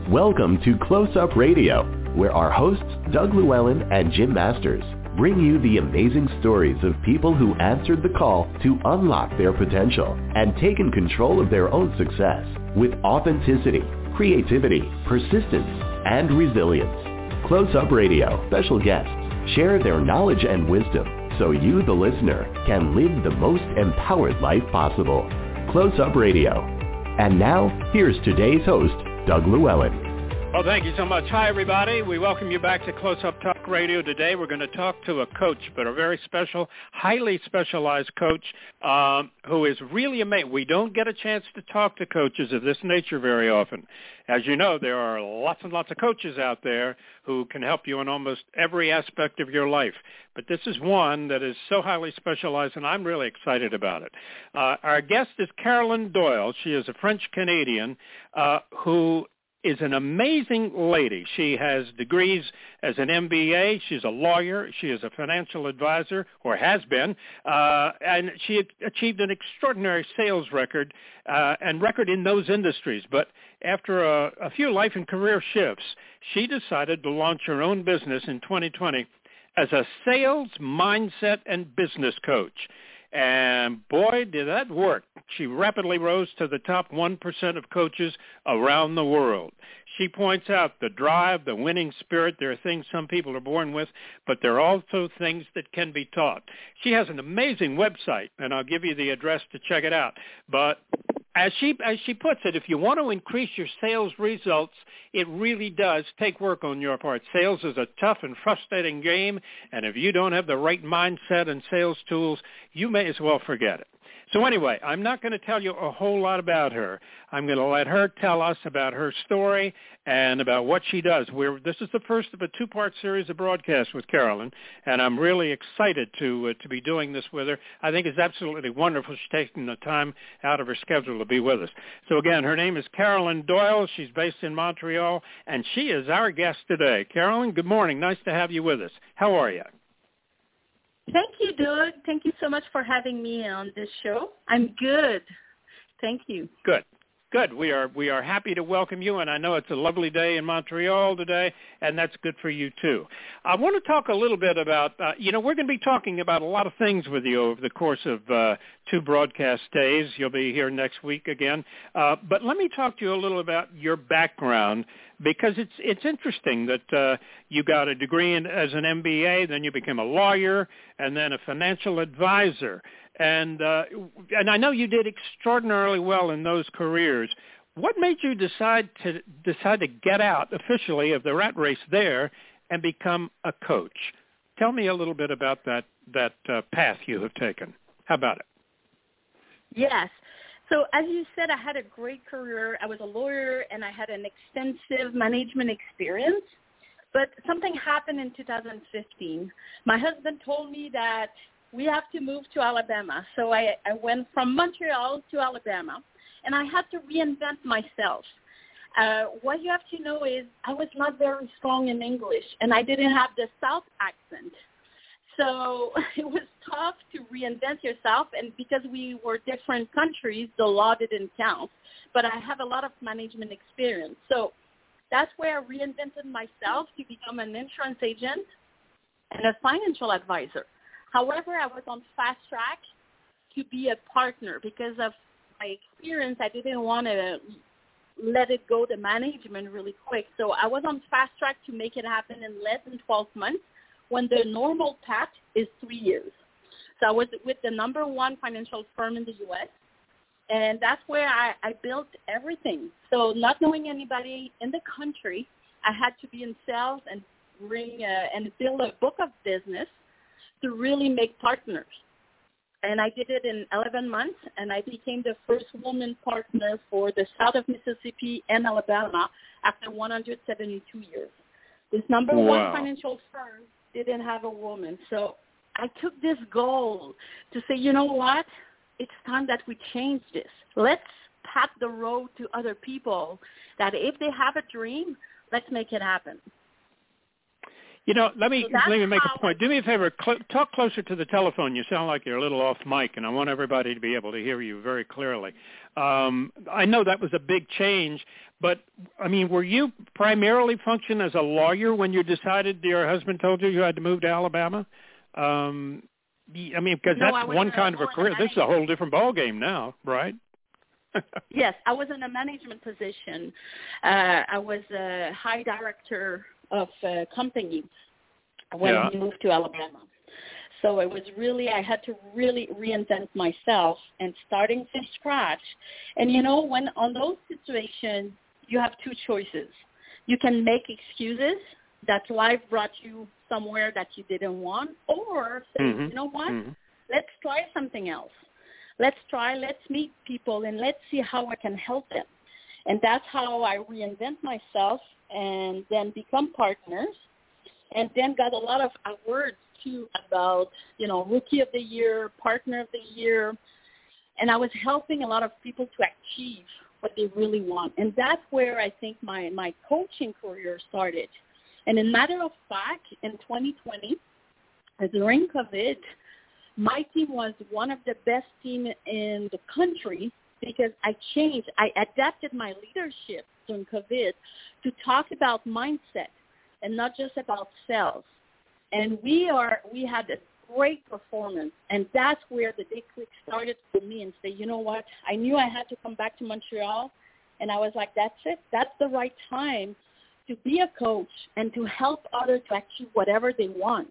Welcome to Close Up Radio, where our hosts, Doug Llewellyn and Jim Masters, bring you the amazing stories of people who answered the call to unlock their potential and taken control of their own success with authenticity, creativity, persistence, and resilience. Close Up Radio special guests share their knowledge and wisdom so you, the listener, can live the most empowered life possible. Close Up Radio. And now, here's today's host, Doug Llewellyn. Well, thank you so much. Hi, everybody. We welcome you back to Close Up Talk Radio. Today we're going to talk to a coach, but a very special, highly specialized coach who is really amazing. We don't get a chance to talk to coaches of this nature very often. As you know, there are lots and lots of coaches out there who can help you in almost every aspect of your life. But this is one that is so highly specialized, and I'm really excited about it. Our guest is Caroline Doyle. She is a French-Canadian who is an amazing lady. She has degrees as an MBA. She's a lawyer. She is a financial advisor, or has been, and she achieved an extraordinary sales record and record in those industries. But after a few life and career shifts, she decided to launch her own business in 2020 as a sales, mindset, and business coach. And boy, did that work. She rapidly rose to the top 1% of coaches around the world. She points out the drive, the winning spirit. There are things some people are born with, but there are also things that can be taught. She has an amazing website, and I'll give you the address to check it out. But as she puts it, if you want to increase your sales results, it really does take work on your part. Sales is a tough and frustrating game, and if you don't have the right mindset and sales tools, you may as well forget it. So anyway, I'm not going to tell you a whole lot about her. I'm going to let her tell us about her story and about what she does. This is the first of a two-part series of broadcasts with Caroline, and I'm really excited to be doing this with her. I think it's absolutely wonderful she's taking the time out of her schedule to be with us. So again, her name is Caroline Doyle. She's based in Montreal, and she is our guest today. Caroline, good morning. Nice to have you with us. How are you? Thank you, Doug. Thank you so much for having me on this show. I'm good. Thank you. Good. We are happy to welcome you, and I know it's a lovely day in Montreal today, and that's good for you too. I want to talk a little bit about, we're going to be talking about a lot of things with you over the course of two broadcast days. You'll be here next week again. But let me talk to you a little about your background, because it's interesting that you got a degree as an MBA, then you became a lawyer, and then a financial advisor. And I know you did extraordinarily well in those careers. What made you decide to get out officially of the rat race there and become a coach? Tell me a little bit about that path you have taken. How about it? Yes. So as you said, I had a great career. I was a lawyer, and I had an extensive management experience. But something happened in 2015. My husband told me that we have to move to Alabama. So I went from Montreal to Alabama, and I had to reinvent myself. What you have to know is I was not very strong in English, and I didn't have the South accent. So it was tough to reinvent yourself, and because we were different countries, the law didn't count. But I have a lot of management experience. So that's where I reinvented myself to become an insurance agent and a financial advisor. However, I was on fast track to be a partner because of my experience. I didn't want to let it go to management really quick. So I was on fast track to make it happen in less than 12 months when the normal path is 3 years. So I was with the number one financial firm in the U.S., and that's where I built everything. So not knowing anybody in the country, I had to be in sales and build a book of business to really make partners. And I did it in 11 months, and I became the first woman partner for the South of Mississippi and Alabama after 172 years. This number one financial firm didn't have a woman. So I took this goal to say, you know what? It's time that we change this. Let's pat the road to other people that if they have a dream, let's make it happen. Let me make a point. Do me a favor. Talk closer to the telephone. You sound like you're a little off mic, and I want everybody to be able to hear you very clearly. I know that was a big change, but, were you primarily function as a lawyer when you decided your husband told you had to move to Alabama? Because that's one kind of a career. This is a whole different ballgame now, right? Yes, I was in a management position. I was a high director of a company when we moved to Alabama. So it was I had to really reinvent myself and starting from scratch. And, when on those situations, you have two choices. You can make excuses that life brought you somewhere that you didn't want, or say, you know what, let's try something else. Let's meet people, and let's see how I can help them. And that's how I reinvent myself and then become partners, and then got a lot of awards, too, about, Rookie of the Year, Partner of the Year. And I was helping a lot of people to achieve what they really want. And that's where I think my coaching career started. And in matter of fact, in 2020, during COVID, my team was one of the best teams in the country because I adapted my leadership during COVID to talk about mindset and not just about sales. And we had a great performance, and that's where the big click started for me and say, you know what, I knew I had to come back to Montreal, and I was like, that's it. That's the right time to be a coach and to help others to achieve whatever they want.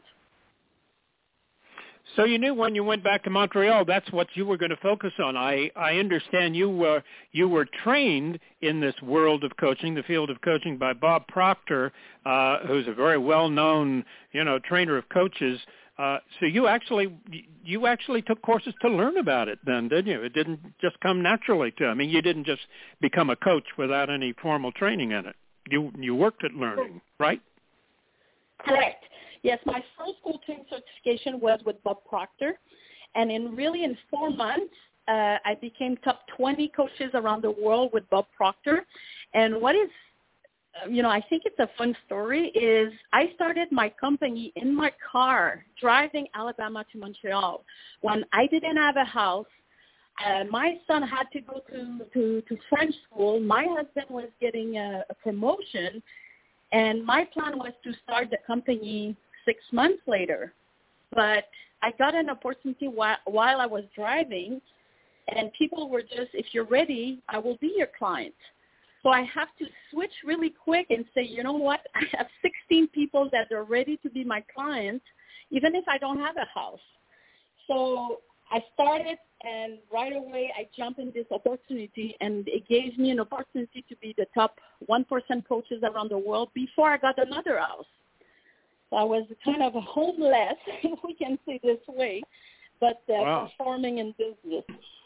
So you knew when you went back to Montreal, that's what you were going to focus on. I understand you were trained in this world of coaching, the field of coaching, by Bob Proctor, who's a very well-known, trainer of coaches. So you actually took courses to learn about it then, didn't you? It didn't just come naturally to you. You didn't just become a coach without any formal training in it. You worked at learning, right? Correct. Yes, my first coaching certification was with Bob Proctor, and in 4 months, I became top 20 coaches around the world with Bob Proctor. And what is, I think it's a fun story, is I started my company in my car driving Alabama to Montreal when I didn't have a house. My son had to go to French school. My husband was getting a promotion, and my plan was to start the company 6 months later. But I got an opportunity while I was driving, and people were just, if you're ready, I will be your client. So I have to switch really quick and say, you know what, I have 16 people that are ready to be my clients, even if I don't have a house. So I started, and right away I jumped in this opportunity, and it gave me an opportunity to be the top 1% coaches around the world before I got another house. So I was kind of homeless, if we can say this way, but performing in business.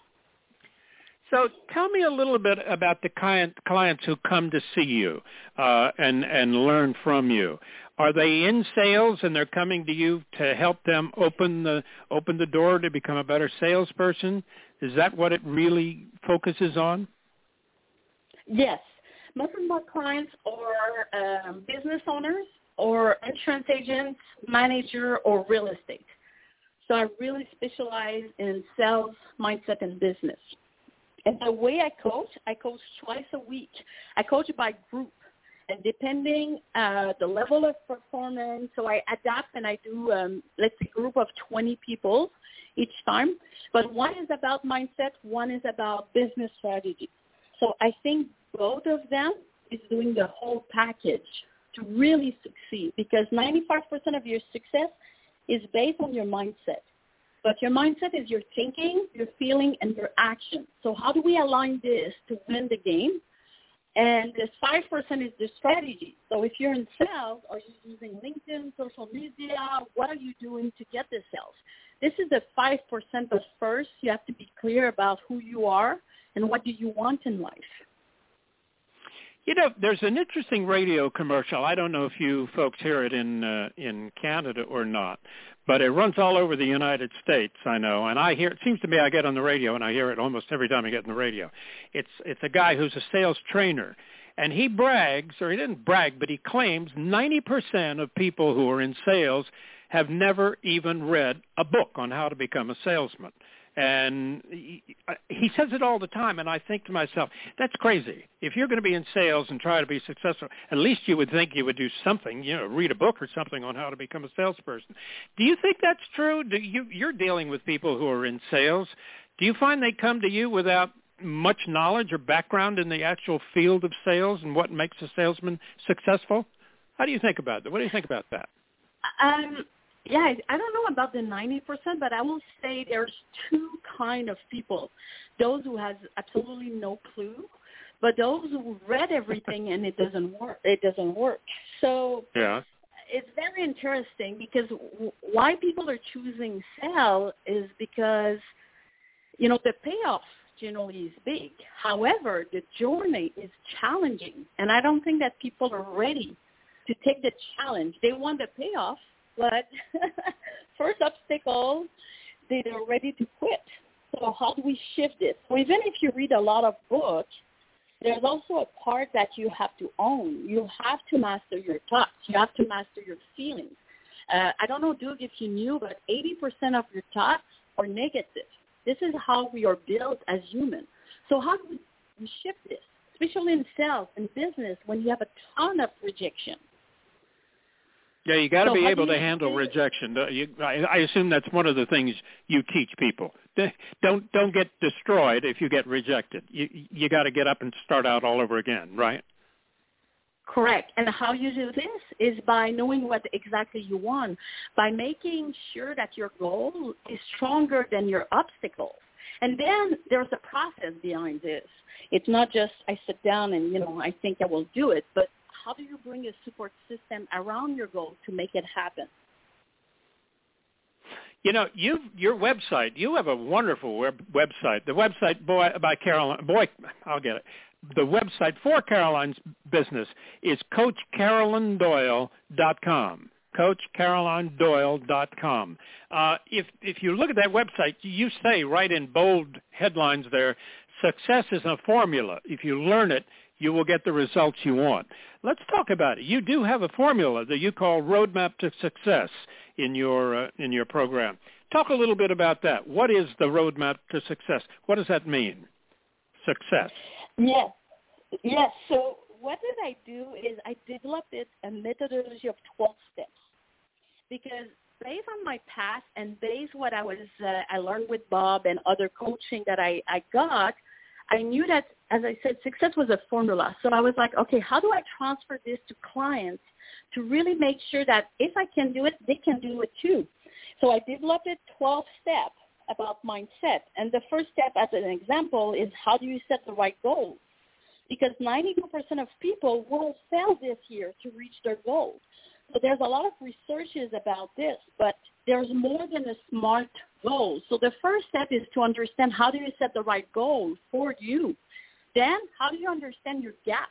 So tell me a little bit about the clients who come to see you and learn from you. Are they in sales and they're coming to you to help them open the door to become a better salesperson? Is that what it really focuses on? Yes. Most of my clients are business owners or insurance agents, manager, or real estate. So I really specialize in sales, mindset, and business. And the way I coach twice a week. I coach by group. And depending the level of performance, so I adapt and I do, let's say, a group of 20 people each time. But one is about mindset, one is about business strategy. So I think both of them is doing the whole package to really succeed, because 95% of your success is based on your mindset. But your mindset is your thinking, your feeling, and your action. So how do we align this to win the game? And this 5% is the strategy. So if you're in sales, are you using LinkedIn, social media? What are you doing to get the sales? This is the 5%, but first you have to be clear about who you are and what do you want in life. There's an interesting radio commercial. I don't know if you folks hear it in Canada or not, but it runs all over the United States, I know. And I hear it. Seems to me I get on the radio and I hear it almost every time I get on the radio. It's a guy who's a sales trainer, And he brags, or he didn't brag, but he claims 90% of people who are in sales have never even read a book on how to become a salesman. And he says it all the time, and I think to myself, that's crazy. If you're going to be in sales and try to be successful, at least you would think you would do something, read a book or something on how to become a salesperson. Do you think that's true? You're dealing with people who are in sales. Do you find they come to you without much knowledge or background in the actual field of sales and what makes a salesman successful? How do you think about that? What do you think about that? Yeah, I don't know about the 90%, but I will say there's two kind of people. Those who has absolutely no clue, but those who read everything and it doesn't work. So yeah. It's very interesting because why people are choosing sales is because, the payoff generally is big. However, the journey is challenging, and I don't think that people are ready to take the challenge. They want the payoff, but first obstacle, they're ready to quit. So how do we shift this? So even if you read a lot of books, there's also a part that you have to own. You have to master your thoughts. You have to master your feelings. I don't know, Doug, if you knew, but 80% of your thoughts are negative. This is how we are built as humans. So how do we shift this, especially in sales and business when you have a ton of rejection? Yeah, you got to be able to handle rejection. I assume that's one of the things you teach people. Don't get destroyed if you get rejected. You got to get up and start out all over again, right? Correct. And how you do this is by knowing what exactly you want, by making sure that your goal is stronger than your obstacles. And then there's a process behind this. It's not just I sit down and, I think I will do it, but how do you bring a support system around your goal to make it happen? Your website, you have a wonderful website. The website, by Caroline, I'll get it. The website for Caroline's business is CoachCarolineDoyle.com. CoachCarolineDoyle.com. If you look at that website, you say right in bold headlines there, success is a formula. If you learn it, you will get the results you want. Let's talk about it. You do have a formula that you call Roadmap to Success in your program. Talk a little bit about that. What is the Roadmap to Success? What does that mean? Success. Yes. So what did I do is I developed a methodology of 12 steps because based on my past and based what I learned with Bob and other coaching that I got, I knew that, as I said, success was a formula. So I was like, okay, how do I transfer this to clients to really make sure that if I can do it, they can do it too? So I developed 12 steps about mindset. And the first step, as an example, is how do you set the right goals? Because 92% of people will fail this year to reach their goals. So there's a lot of researches about this, but there's more than a SMART goal. So the first step is to understand how do you set the right goal for you. Then how do you understand your gap?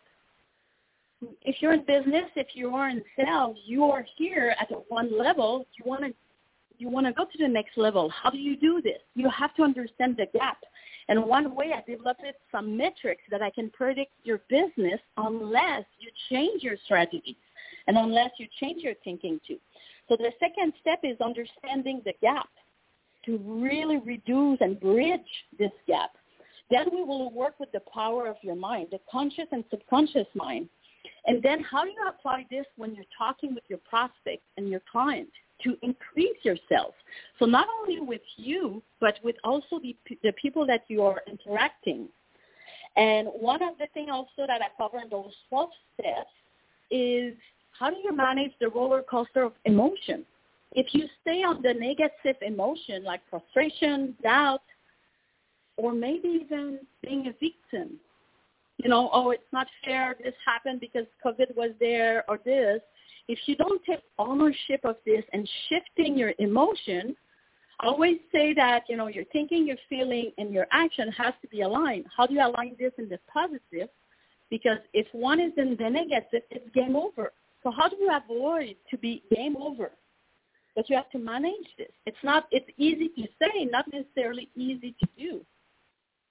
If you're in business, if you are in sales, you are here at one level. You want to go to the next level. How do you do this? You have to understand the gap. And one way I developed some metrics that I can predict your business unless you change your strategy and unless you change your thinking too. So the second step is understanding the gap to really reduce and bridge this gap. Then we will work with the power of your mind, the conscious and subconscious mind. And then how do you apply this when you're talking with your prospect and your client to increase yourself? So not only with you, but with also the people that you are interacting. And one of the things also that I cover in those 12 steps is how do you manage the roller coaster of emotion? If you stay on the negative emotion like frustration, doubt, or maybe even being a victim, it's not fair, this happened because COVID was there or this. If you don't take ownership of this and shifting your emotion, I always say that, your thinking, your feeling, and your action has to be aligned. How do you align this in the positive? Because if one is in the negative, it's game over. So how do you avoid to be game over? But you have to manage this. It's easy to say, not necessarily easy to do.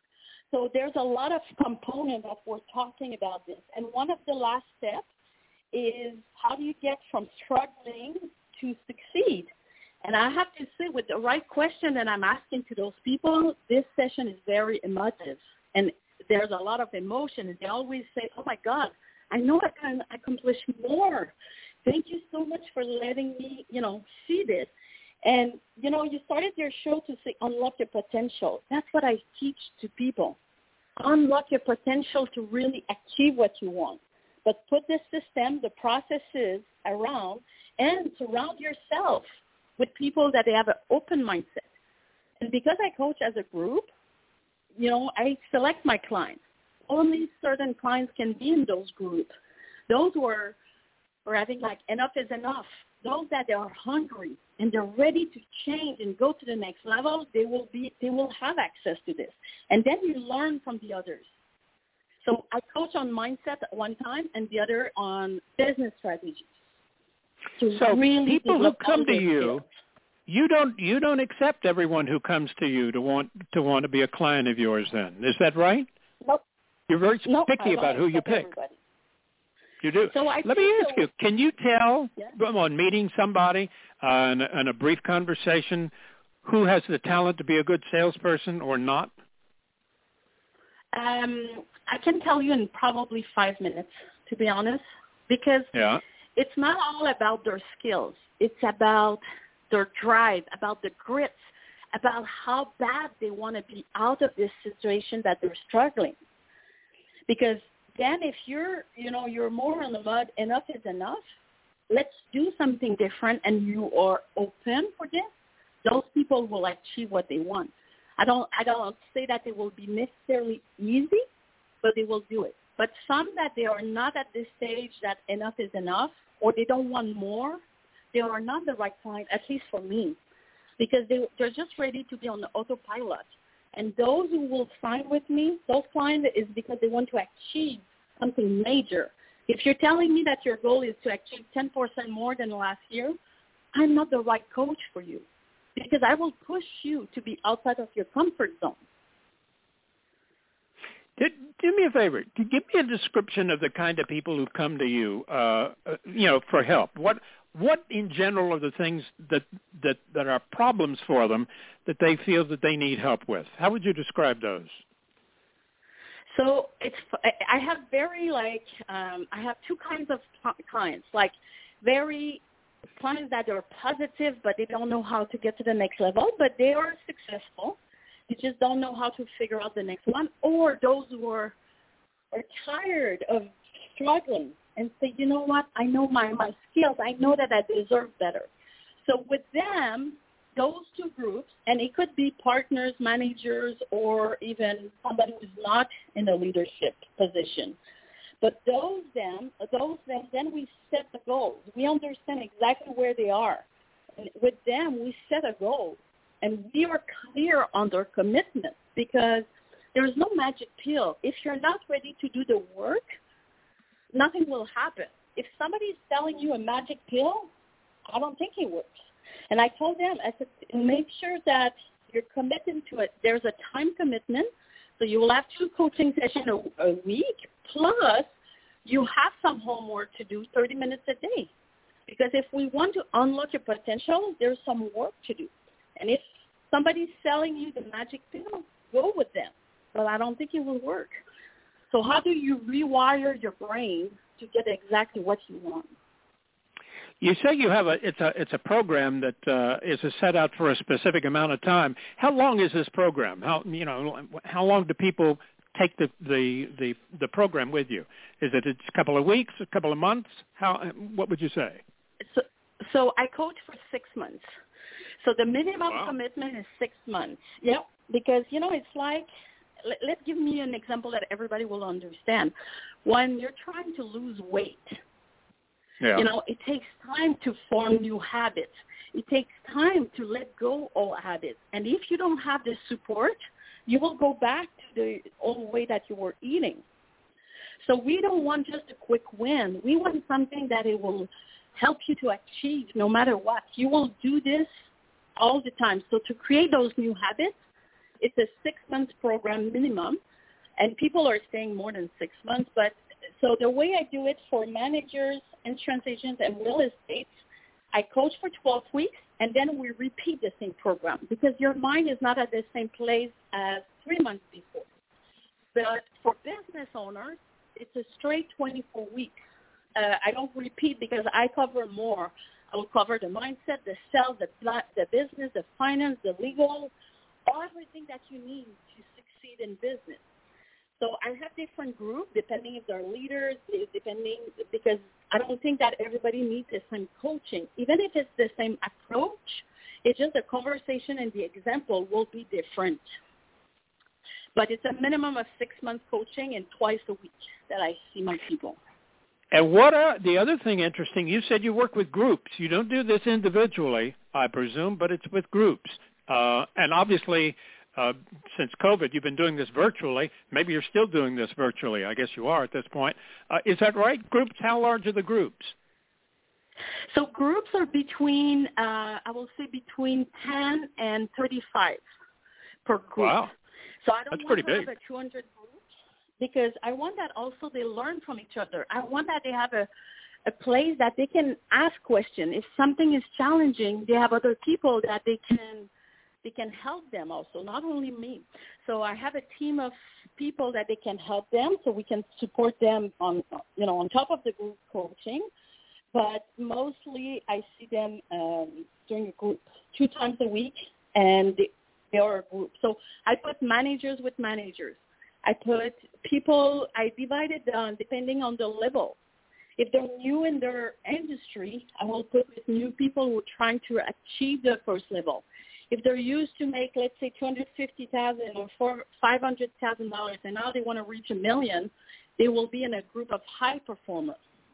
So there's a lot of components that we're talking about this. And one of the last steps is how do you get from struggling to succeed? And I have to say, with the right question that I'm asking to those people, this session is very emotive. And there's a lot of emotion. And they always say, oh, my God, I know I can accomplish more. Thank you so much for letting me, see this. And, you started your show to say unlock your potential. That's what I teach to people. Unlock your potential to really achieve what you want. But put the system, the processes around, and surround yourself with people that they have an open mindset. And because I coach as a group, I select my clients. Only certain clients can be in those groups. Those who are having enough is enough. Those that they are hungry and they're ready to change and go to the next level, they will have access to this. And then you learn from the others. So I coach on mindset at one time and the other on business strategies. So really people who come to you, you don't accept everyone who comes to you to want to be a client of yours then. Is that right? Nope. You're very picky about who you pick. Everybody. You do. So Let me ask you, can you tell on meeting somebody in a brief conversation who has the talent to be a good salesperson or not? I can tell you in probably 5 minutes, to be honest, because it's not all about their skills. It's about their drive, about the grit, about how bad they want to be out of this situation that they're struggling. Because then if you're more in the mud, enough is enough, let's do something different, and you are open for this, those people will achieve what they want. I don't say that it will be necessarily easy, but they will do it. But some that they are not at this stage that enough is enough, or they don't want more, they are not the right client, at least for me, because they're just ready to be on the autopilot. And those who will sign with me, those clients, is because they want to achieve something major. If you're telling me that your goal is to achieve 10% more than last year, I'm not the right coach for you, because I will push you to be outside of your comfort zone. Do me a favor. Give me a description of the kind of people who come to you, for help. What in general are the things that are problems for them that they feel that they need help with? How would you describe those? So I have I have two kinds of clients, very clients that are positive, but they don't know how to get to the next level, but they are successful. They just don't know how to figure out the next one, or those who are tired of struggling and say, you know what, I know my skills. I know that I deserve better. So with them, those two groups, and it could be partners, managers, or even somebody who's not in a leadership position. But then we set the goals. We understand exactly where they are. And with them, we set a goal. And we are clear on their commitment, because there is no magic pill. If you're not ready to do the work, nothing will happen. If somebody is telling you a magic pill, I don't think it works. And I told them, I said, make sure that you're committed to it. There's a time commitment, so you will have 2 coaching sessions a week, plus you have some homework to do 30 minutes a day. Because if we want to unlock your potential, there's some work to do. And if somebody's selling you the magic pill, go with them. But I don't think it will work. So how do you rewire your brain to get exactly what you want? You say you have it's a program that is set out for a specific amount of time. How long is this program? How long do people take the program with you? Is it a couple of weeks, a couple of months? What would you say? So I coach for 6 months. So the minimum commitment is 6 months. Yep. Because, it's like, let's give me an example that everybody will understand. When you're trying to lose weight, it takes time to form new habits. It takes time to let go of habits. And if you don't have the support, you will go back to the old way that you were eating. So we don't want just a quick win. We want something that it will help you to achieve no matter what. You will do this all the time. So to create those new habits, it's a 6-month program minimum. and people are staying more than 6 months. But so the way I do it for managers, insurance agents, and real estate, I coach for 12 weeks, and then we repeat the same program because your mind is not at the same place as 3 months before. But for business owners, it's a straight 24 weeks. I don't repeat because I cover more. I will cover the mindset, the sales, the business, the finance, the legal, everything that you need to succeed in business. So I have different groups depending if they're leaders, because I don't think that everybody needs the same coaching. Even if it's the same approach, it's just the conversation and the example will be different. But it's a minimum of 6 months coaching and twice a week that I see my people. And what are the other thing interesting, you said you work with groups. You don't do this individually, I presume, but it's with groups. And obviously, since COVID, you've been doing this virtually. Maybe you're still doing this virtually. I guess you are at this point. Is that right? Groups, how large are the groups? So groups are between, I will say between 10 and 35 per group. Wow. So I don't That's want pretty to big. have a 200 groups because I want that also they learn from each other. I want that they have a place that they can ask questions. If something is challenging, they have other people that they can help them also, not only me. So I have a team of people that they can help them so we can support them on top of the group coaching. But mostly I see them during a group 2 times a week, and they are a group. So I put managers with managers. I put people, I divide it down depending on the level. If they're new in their industry, I will put with new people who are trying to achieve the first level. If they're used to make, let's say, $250,000 or $500,000, and now they want to reach $1 million, they will be in a group of high performers.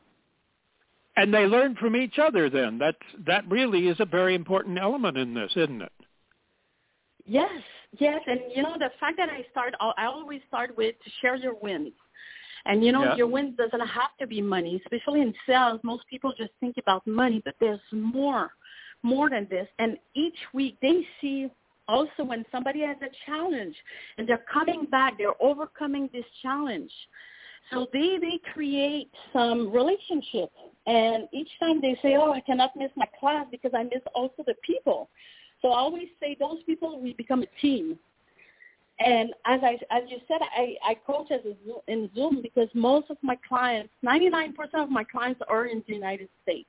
And they learn from each other then. That really is a very important element in this, isn't it? Yes. And, the fact that I always start with to share your wins. And, your wins doesn't have to be money, especially in sales. Most people just think about money, but there's more than this. And each week they see also when somebody has a challenge and they're coming back, they're overcoming this challenge. So they create some relationship. And each time they say, I cannot miss my class because I miss also the people. So I always say those people, we become a team. And as you said, I coach in Zoom because most of my clients, 99% of my clients are in the United States.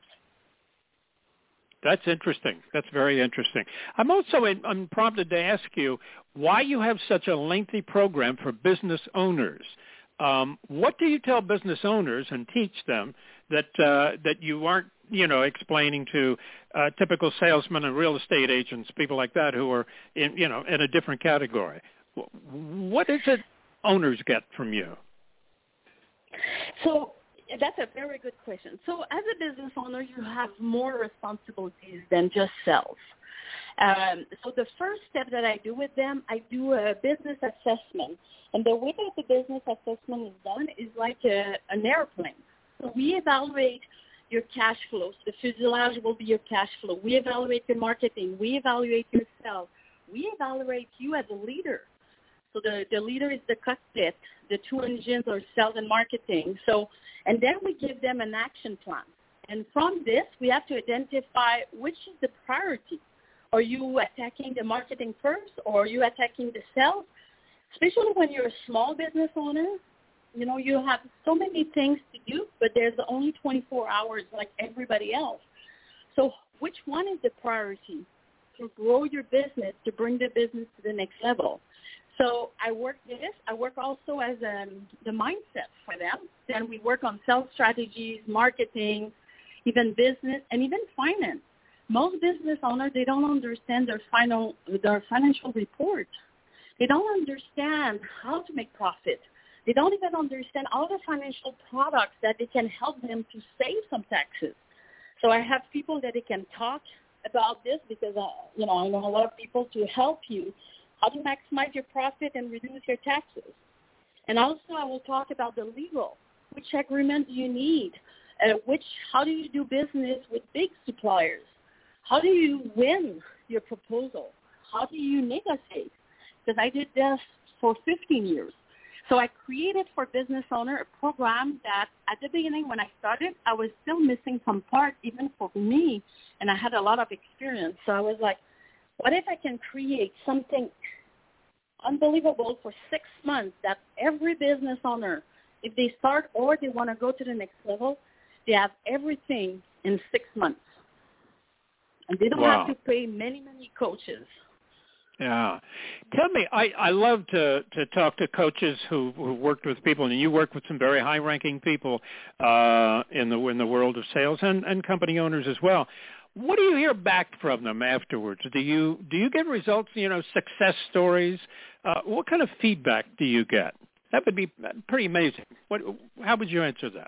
That's interesting. That's very interesting. I'm also I'm prompted to ask you why you have such a lengthy program for business owners. What do you tell business owners and teach them that you aren't, explaining to typical salesmen and real estate agents, people like that who are in a different category? What is it owners get from you? So that's a very good question. So as a business owner, you have more responsibilities than just sales. So the first step that I do with them, I do a business assessment. And the way that the business assessment is done is like an airplane. So we evaluate your cash flows. The fuselage will be your cash flow. We evaluate your marketing. We evaluate your sales. We evaluate you as a leader. So the leader is the cockpit. The 2 engines are sales and marketing. And then we give them an action plan. And from this, we have to identify which is the priority. Are you attacking the marketing first, or are you attacking the sales? Especially when you're a small business owner, you have so many things to do, but there's only 24 hours like everybody else. So which one is the priority to grow your business, to bring the business to the next level? So I work this. I work also as the mindset for them. Then we work on sales strategies, marketing, even business, and even finance. Most business owners, they don't understand their financial report. They don't understand how to make profit. They don't even understand all the financial products that they can help them to save some taxes. So I have people that they can talk about this because, I know a lot of people to help you how to maximize your profit and reduce your taxes. And also I will talk about the legal. Which agreement do you need? How do you do business with big suppliers? How do you win your proposal? How do you negotiate? Because I did this for 15 years. So I created for business owner a program that at the beginning when I started, I was still missing some parts even for me, and I had a lot of experience. So I was like, what if I can create something unbelievable for 6 months that every business owner, if they start or they want to go to the next level, they have everything in 6 months. And they don't have to pay many, many coaches. Yeah. Tell me, I love to talk to coaches who worked with people, and you work with some very high-ranking people in the world of sales and company owners as well. What do you hear back from them afterwards? Do you get results, success stories? What kind of feedback do you get? That would be pretty amazing. How would you answer that?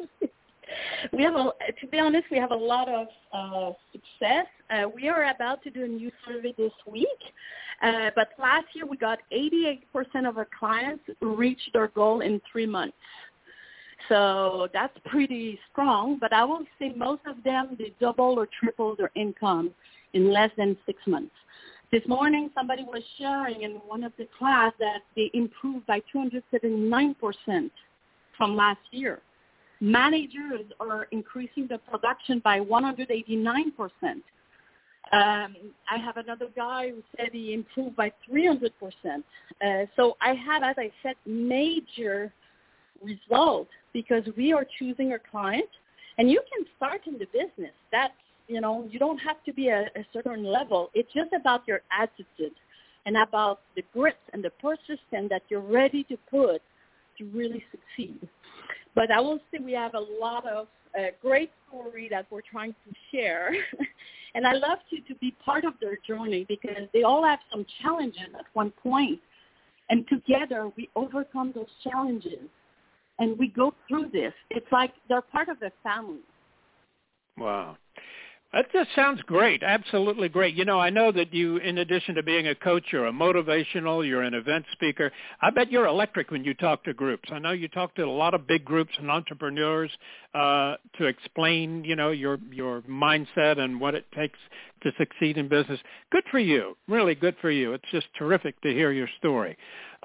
To be honest, we have a lot of success. We are about to do a new survey this week, but last year we got 88% of our clients reached their goal in 3 months. So that's pretty strong, but I will say most of them, they double or triple their income in less than 6 months. This morning, somebody was sharing in one of the class that they improved by 279% from last year. Managers are increasing the production by 189%. I have another guy who said he improved by 300%. So I have, as I said, major results because we are choosing our client. And you can start in the business. That's, you don't have to be a certain level. It's just about your attitude and about the grit and the persistence that you're ready to put to really succeed. But I will say we have a lot of great story that we're trying to share. And I love to be part of their journey because they all have some challenges at one point. And together we overcome those challenges and we go through this. It's like they're part of the family. Wow. That just sounds great, absolutely great. I know that you, in addition to being a coach, you're a motivational, you're an event speaker. I bet you're electric when you talk to groups. I know you talk to a lot of big groups and entrepreneurs to explain, your mindset and what it takes to succeed in business. Good for you, really good for you. It's just terrific to hear your story.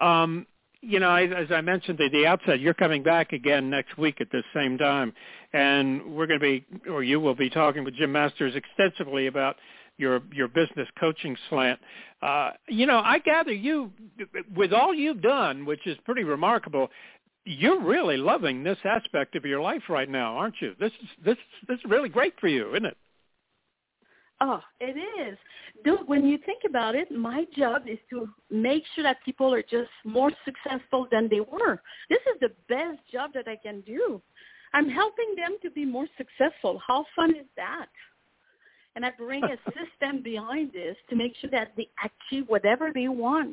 As I mentioned at the outset, you're coming back again next week at this same time, and we're going to be, or you will be talking with Jim Masters extensively about your business coaching slant. I gather you, with all you've done, which is pretty remarkable, you're really loving this aspect of your life right now, aren't you? This is really great for you, isn't it? Oh, it is. Dude, when you think about it, my job is to make sure that people are just more successful than they were. This is the best job that I can do. I'm helping them to be more successful. How fun is that? And I bring a system behind this to make sure that they achieve whatever they want.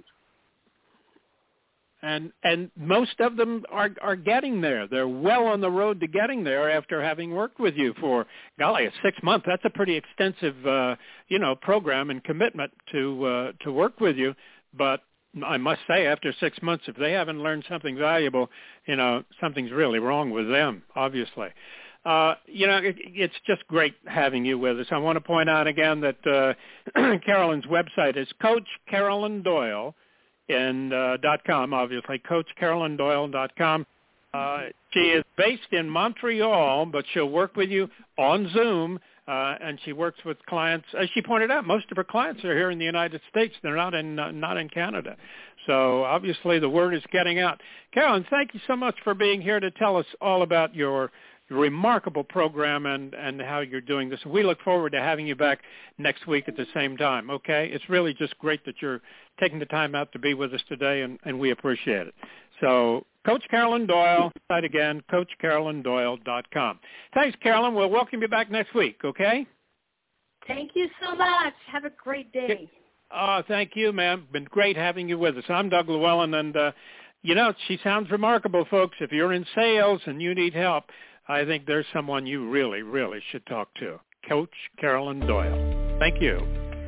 And most of them are getting there. They're well on the road to getting there after having worked with you for, golly, 6 months. That's a pretty extensive, program and commitment to work with you. But I must say, after 6 months, if they haven't learned something valuable, something's really wrong with them, obviously. It's just great having you with us. I want to point out again that Carolyn's website is Coach Carolyn Doyle. .com, obviously, CoachCarolynDoyle.com. She is based in Montreal, but she'll work with you on Zoom, and she works with clients. As she pointed out, most of her clients are here in the United States. They're not in Canada. So obviously the word is getting out. Carolyn, thank you so much for being here to tell us all about your remarkable program and how you're doing this. We look forward to having you back next week at the same time, okay? It's really just great that you're taking the time out to be with us today, and we appreciate it. So Coach Carolyn Doyle, site again, CoachCarolynDoyle.com. Thanks, Carolyn. We'll welcome you back next week, okay? Thank you so much. Have a great day. Thank you, ma'am. Been great having you with us. I'm Doug Llewellyn, and, she sounds remarkable, folks. If you're in sales and you need help, I think there's someone you really, really should talk to. Coach Carolyn Doyle. Thank you.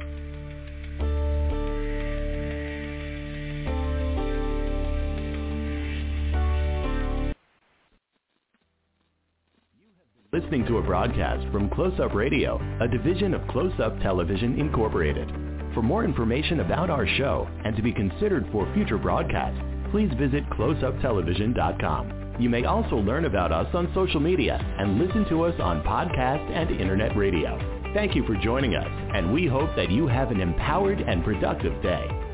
Listening to a broadcast from Close Up Radio, a division of Close Up Television Incorporated. For more information about our show and to be considered for future broadcasts, please visit closeuptelevision.com. You may also learn about us on social media and listen to us on podcast and internet radio. Thank you for joining us, and we hope that you have an empowered and productive day.